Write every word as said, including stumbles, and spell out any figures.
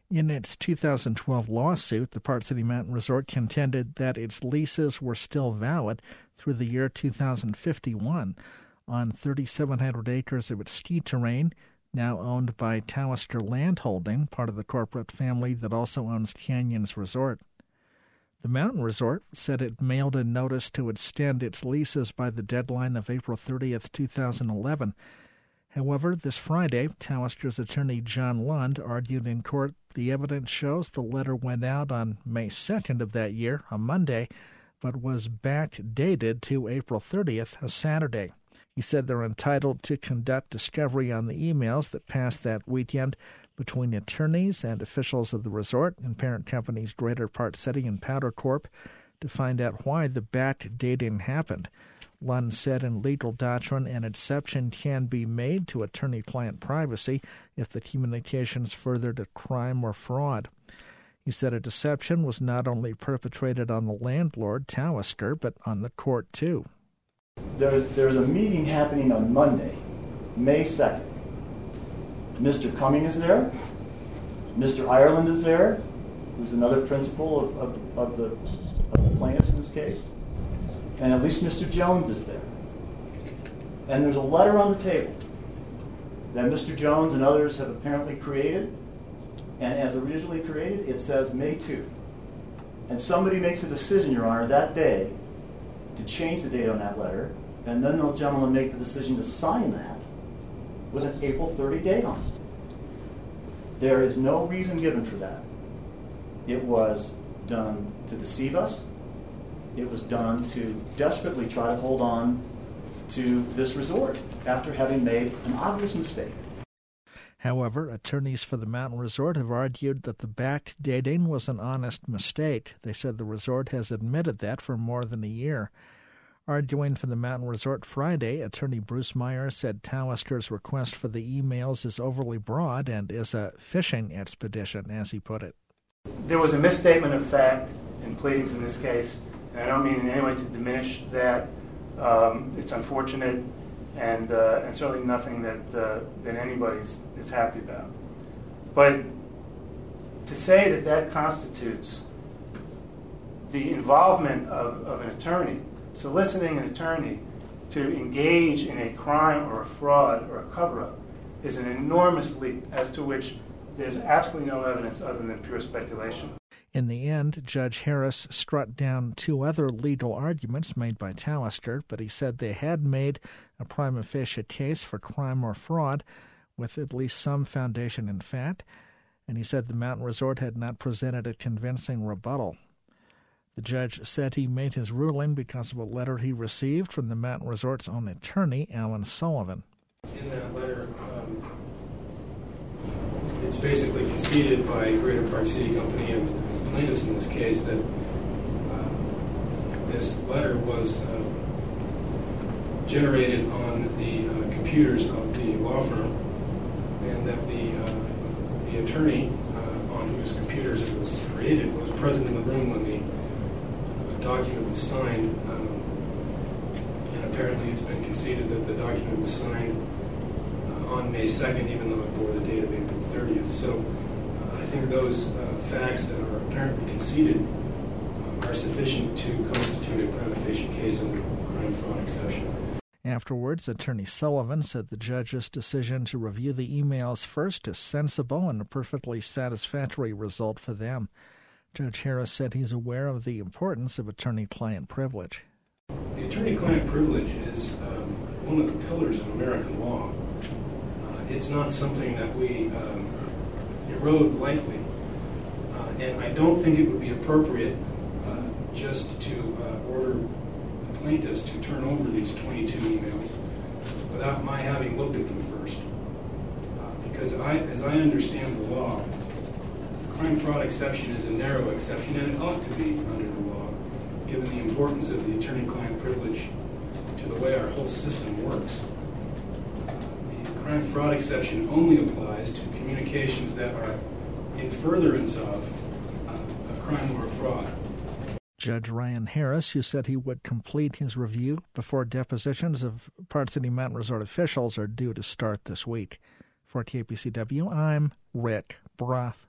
In its two thousand twelve lawsuit, the Park City Mountain Resort contended that its leases were still valid through the year two thousand fifty-one on three thousand seven hundred acres of its ski terrain, now owned by Taoiseach Land Holding, part of the corporate family that also owns Canyons Resort. The mountain resort said it mailed a notice to extend its leases by the deadline of April thirtieth, two thousand eleven. However, this Friday, Taoiseach's attorney John Lund argued in court the evidence shows the letter went out on May second of that year, a Monday, but was backdated to April thirtieth, a Saturday. He said they're entitled to conduct discovery on the emails that passed that weekend between attorneys and officials of the resort and parent companies Greater Park City and Powder Corp to find out why the backdating happened. Lund said in legal doctrine an exception can be made to attorney-client privacy if the communications furthered a crime or fraud. He said a deception was not only perpetrated on the landlord, Taoiseach, but on the court too. There's, there's a meeting happening on Monday, May second. Mister Cumming is there. Mister Ireland is there, who's another principal of, of, of, the, of the plaintiffs in this case. And at least Mister Jones is there. And there's a letter on the table that Mister Jones and others have apparently created. And as originally created, it says May second. And somebody makes a decision, Your Honor, that day to change the date on that letter. And then those gentlemen make the decision to sign that with an April thirtieth date on it. There is no reason given for that. It was done to deceive us. It was done to desperately try to hold on to this resort after having made an obvious mistake. However, attorneys for the mountain resort have argued that the backdating was an honest mistake. They said the resort has admitted that for more than a year. Arguing for the mountain resort Friday, attorney Bruce Meyer said Taoiseach's request for the emails is overly broad and is a fishing expedition, as he put it. There was a misstatement of fact in pleadings in this case. And I don't mean in any way to diminish that. Um, it's unfortunate and uh, and certainly nothing that uh, that anybody is happy about. But to say that that constitutes the involvement of, of an attorney, soliciting an attorney to engage in a crime or a fraud or a cover-up is an enormous leap as to which there's absolutely no evidence other than pure speculation. In the end, Judge Harris struck down two other legal arguments made by Taoiseach, but he said they had made a prima facie case for crime or fraud with at least some foundation in fact, and he said the mountain resort had not presented a convincing rebuttal. The judge said he made his ruling because of a letter he received from the mountain resort's own attorney, Alan Sullivan. In that letter, um, it's basically conceded by Greater Park City Company and plaintiffs in this case that uh, this letter was uh, generated on the uh, computers of the law firm, and that the uh, the attorney uh, on whose computers it was created was present in the room when the uh, document was signed. Um, and apparently it's been conceded that the document was signed uh, on May second, even though it bore the date of April thirtieth. So uh, I think those uh, facts that are apparently conceded uh, are sufficient to constitute a prima facie case under crime fraud exception. Afterwards, Attorney Sullivan said the judge's decision to review the emails first is sensible and a perfectly satisfactory result for them. Judge Harris said he's aware of the importance of attorney-client privilege. The attorney-client privilege is um, one of the pillars of American law. Uh, it's not something that we um, erode lightly. Uh, and I don't think it would be appropriate uh, just to uh, order the plaintiffs to turn over these twenty-two emails without my having looked at them first. Uh, because I, as I understand the law, the crime fraud exception is a narrow exception, and it ought to be under the law, given the importance of the attorney-client privilege to the way our whole system works. Uh, the crime fraud exception only applies to communications that are in furtherance of uh, a crime or a fraud. Judge Ryan Harris, who said he would complete his review before depositions of Park City Mountain Resort officials are due to start this week. For K P C W, I'm Rick Brough.